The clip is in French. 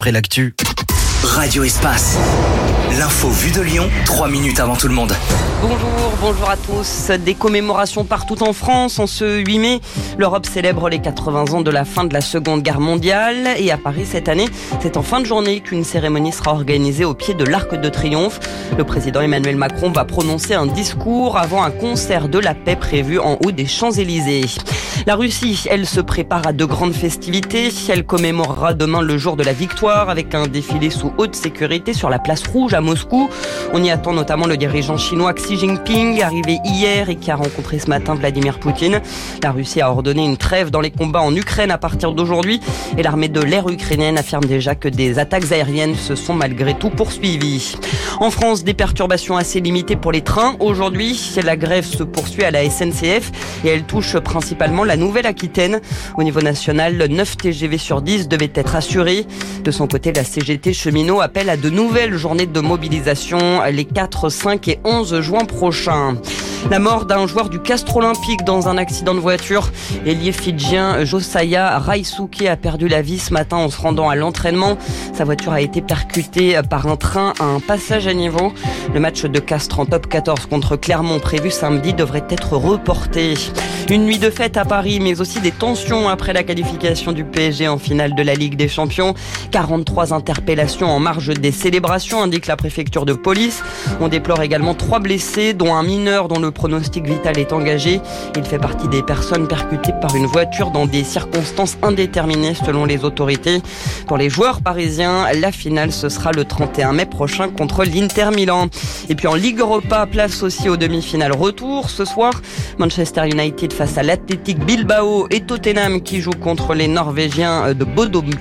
Après l'actu. Radio Espace. L'info vue de Lyon, 3 minutes avant tout le monde. Bonjour à tous. Des commémorations partout en France. En ce 8 mai, l'Europe célèbre les 80 ans de la fin de la Seconde Guerre mondiale. Et à Paris cette année, c'est en fin de journée qu'une cérémonie sera organisée au pied de l'Arc de Triomphe. Le président Emmanuel Macron va prononcer un discours avant un concert de la paix prévu en haut des Champs-Élysées. La Russie, elle se prépare à de grandes festivités. Elle commémorera demain le jour de la victoire avec un défilé sous haute sécurité sur la place Rouge à Moscou. On y attend notamment le dirigeant chinois Xi Jinping, arrivé hier et qui a rencontré ce matin Vladimir Poutine. La Russie a ordonné une trêve dans les combats en Ukraine à partir d'aujourd'hui et l'armée de l'air ukrainienne affirme déjà que des attaques aériennes se sont malgré tout poursuivies. En France, des perturbations assez limitées pour les trains. Aujourd'hui, la grève se poursuit à la SNCF et elle touche principalement la Nouvelle-Aquitaine. Au niveau national, 9 TGV sur 10 devaient être assurés. De son côté, la CGT Cheminot appelle à de nouvelles journées de mobilisation les 4, 5 et 11 juin prochains. La mort d'un joueur du Castres Olympique dans un accident de voiture. L'ailier fidjien Josiah Raisuke a perdu la vie ce matin en se rendant à l'entraînement. Sa voiture a été percutée par un train à un passage à niveau. Le match de Castres en top 14 contre Clermont prévu samedi devrait être reporté. Une nuit de fête à Paris, mais aussi des tensions après la qualification du PSG en finale de la Ligue des Champions. 43 interpellations en marge des célébrations, indique la préfecture de police. On déplore également 3 blessés, dont un mineur dont le pronostic vital est engagé. Il fait partie des personnes percutées par une voiture dans des circonstances indéterminées selon les autorités. Pour les joueurs parisiens, la finale ce sera le 31 mai prochain contre l'Inter Milan. Et puis en Ligue Europa, place aussi aux demi-finales retour. Ce soir, Manchester United face à l'Athletic Bilbao et Tottenham qui jouent contre les Norvégiens de Bodø